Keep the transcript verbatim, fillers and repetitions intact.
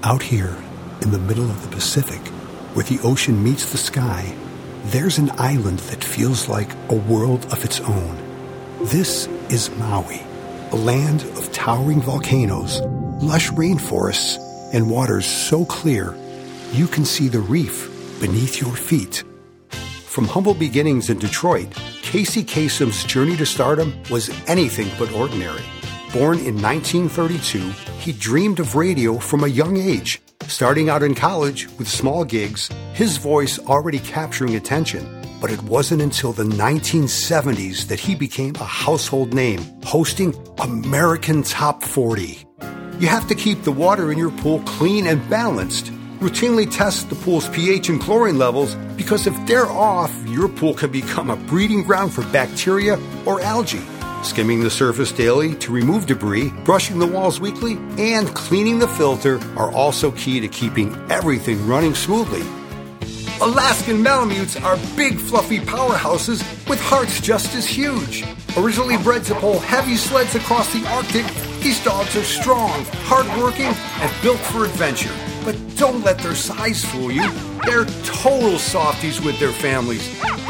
Out here, in the middle of the Pacific, where the ocean meets the sky, there's an island that feels like a world of its own. This is Maui, a land of towering volcanoes, lush rainforests, and waters so clear you can see the reef beneath your feet. From humble beginnings in Detroit, Casey Kasem's journey to stardom was anything but ordinary. Born in nineteen thirty-two, he dreamed of radio from a young age. Starting out in college with small gigs, his voice already capturing attention. But it wasn't until the nineteen seventies that he became a household name, hosting American Top forty. You have to keep the water in your pool clean and balanced. Routinely test the pool's pH and chlorine levels, because if they're off, your pool can become a breeding ground for bacteria or algae. Skimming the surface daily to remove debris, brushing the walls weekly, and cleaning the filter are also key to keeping everything running smoothly. Alaskan Malamutes are big, fluffy powerhouses with hearts just as huge. Originally bred to pull heavy sleds across the Arctic, these dogs are strong, hardworking, and built for adventure. But don't let their size fool you. They're total softies with their families.